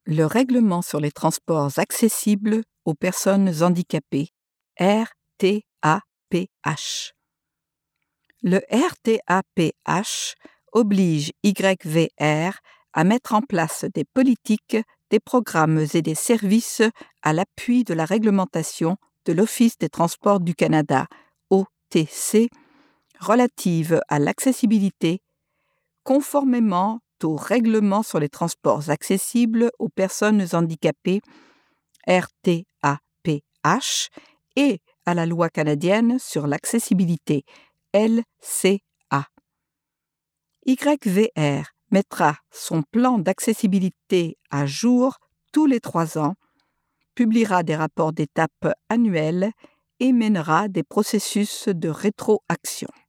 Le règlement sur les transports accessibles aux personnes handicapées, RTAPH. Le RTAPH oblige YVR à mettre en place des politiques, des programmes et des services à l'appui de la réglementation de l'Office des transports du Canada, OTC, relative à l'accessibilité, conformément au règlement sur les transports accessibles aux personnes handicapées, RTAPH, et à la loi canadienne sur l'accessibilité, LCA. YVR mettra son plan d'accessibilité à jour tous les 3 ans, publiera des rapports d'étape annuels et mènera des processus de rétroaction.